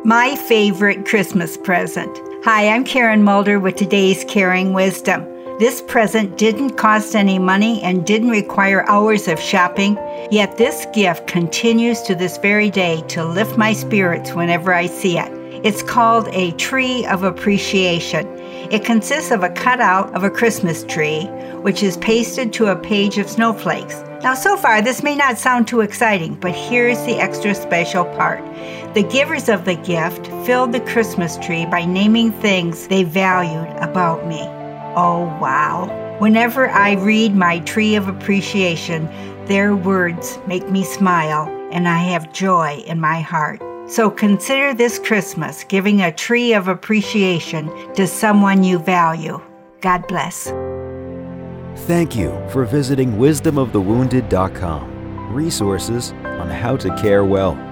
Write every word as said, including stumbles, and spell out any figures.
My favorite Christmas present. Hi, I'm Karen Mulder with today's Caring Wisdom. This present didn't cost any money and didn't require hours of shopping, yet this gift continues to this very day to lift my spirits whenever I see it. It's called a Tree of Appreciation. It consists of a cutout of a Christmas tree, which is pasted to a page of snowflakes. Now, so far, this may not sound too exciting, but here's the extra special part. The givers of the gift filled the Christmas tree by naming things they valued about me. Oh, wow. Whenever I read my Tree of Appreciation, their words make me smile, and I have joy in my heart. So consider this Christmas giving a tree of appreciation to someone you value. God bless. Thank you for visiting wisdom of the wounded dot com. Resources on how to care well.